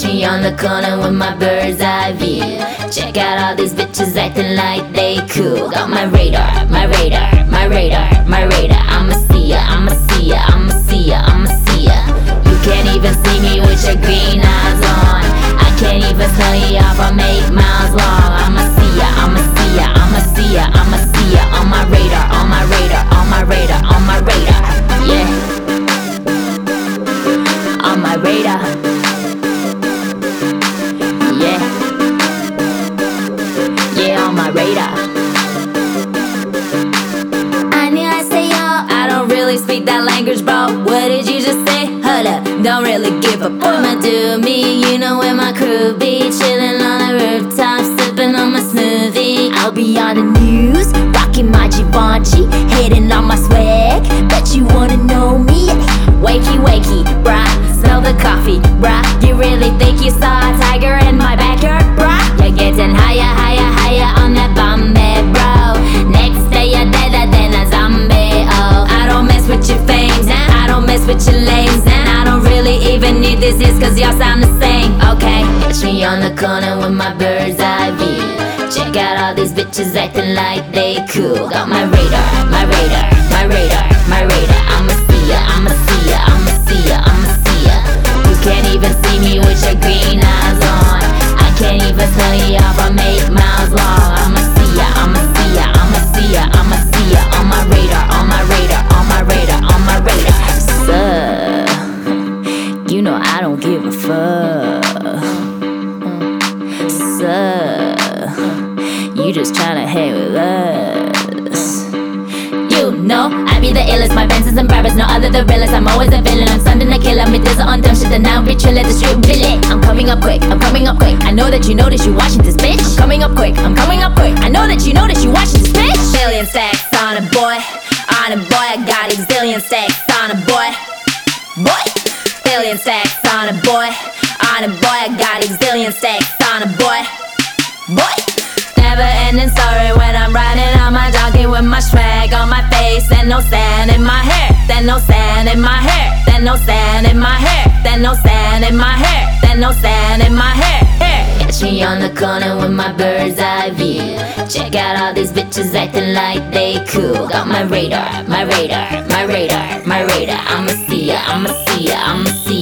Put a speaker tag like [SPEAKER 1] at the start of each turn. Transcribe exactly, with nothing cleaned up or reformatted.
[SPEAKER 1] Catch me on the corner with my bird's eye view. Check out all these bitches acting like they cool. Got my radar, my radar, my radar, my radar. I'ma see ya, I'ma see ya, I'ma see ya, I'ma see ya. You can't even see me with your green eyes on. I can't even smell you off from eight miles long. I'ma see ya, I'ma see ya, I'ma see ya, I'ma see ya. On my radar, on my radar, on my radar, on my radar. Yeah, on my radar. Yeah, yeah, on my radar. I knew I say yo, I don't really speak that language, bro. What did you just say? Hold up, don't really give a fuck. I'ma do me, you know where my crew be. Chillin' on the rooftop, sippin' on my smoothie. I'll be on the news, rockin' my Givenchy, hating on my swag. Bet you wanna know me? Wakey, wakey, brah, smell the coffee, brah. You really think you saw a tiger in my backyard, brah? You're getting higher, higher, higher on that Bombay, bro. Next day you're deader than a zombie, oh. I don't mess with your fames, nah. I don't mess with your lames, nah. I don't really even need this hits cause y'all sound the same, okay. Catch me on the corner with my bird's eye view. Check out all these bitches acting like they cool. Got my radar, my radar, my radar, my radar. I'ma see ya, I'ma see ya, I'ma see ya, I'ma see ya. You can't even see me with your green eyes on. I can't even smell you off from eight miles long. I'ma see ya, I'ma see ya, I'ma see ya, I'ma see ya. On my radar, on my radar, on my radar, on my radar. Sir, you know I don't give a fuck. Sir, you just tryna hang with us. You know, I be the illest, my Benzes and Brabus, no other the realest. I'm always a villain, I'm something to kill. I'm a on dumb shit and now we chill at the street billet. I'm coming up quick, I'm coming up quick. I know that you notice you watching this bitch. I'm coming up quick, I'm coming up quick. I know that you notice you watching this bitch. Billion stacks on a boy, on a boy. I got a zillion stacks on a boy, boy. Billion stacks on a boy, on a boy. I got a zillion stacks on a boy, boy. Never ending story when I'm riding on my donkey with my swag on my face and no sand in my hair. Then no sand in my hair. Then no sand in my hair. Then no sand in my hair. Then no sand in my hair. hair. Catch me on the corner with my bird's eye view. Check out all these bitches acting like they cool. Got my radar, my radar, my radar, my radar. I'ma see ya, I'ma see ya, I'ma see ya.